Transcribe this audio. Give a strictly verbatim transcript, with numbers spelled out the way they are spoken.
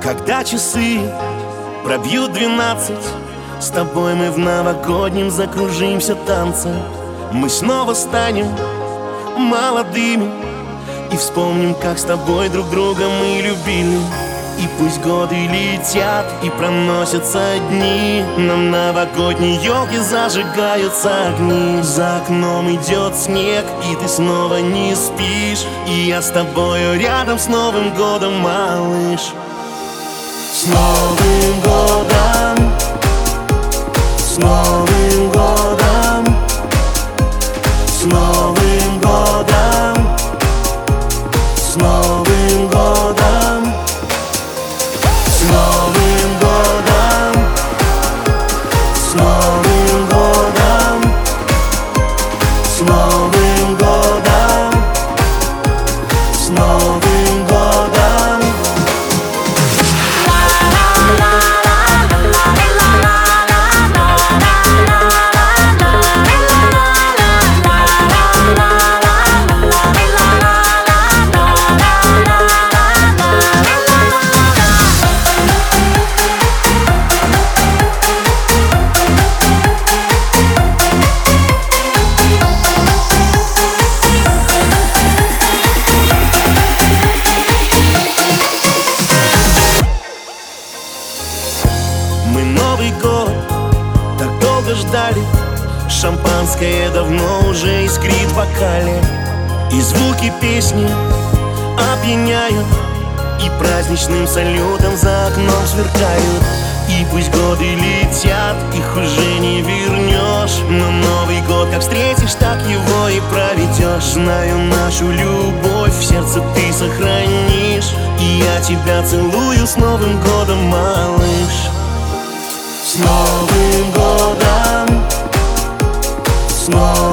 Когда часы пробьют двенадцать, с тобой мы в новогоднем закружимся танцем. Мы снова станем молодыми и вспомним, как с тобой друг друга мы любили. И пусть годы летят и проносятся дни, на новогодней елке зажигаются огни. За окном идет снег, и ты снова не спишь, и я с тобою рядом с Новым годом, малыш. С Новым годом, с Новым годом, с Новым годом, с Новым годом, с Новым годом, с Новым годом, с Новым годом, с Новым годом. Мы Новый год так долго ждали, шампанское давно уже искрит в бокале, и звуки песни опьяняют, и праздничным салютом за окном сверкают. И пусть годы летят, их уже не вернешь, но Новый год как встретишь, так его и проведешь. Знаю, нашу любовь в сердце ты сохранишь, и я тебя целую с Новым годом, малыш. С Новым годом, с Новым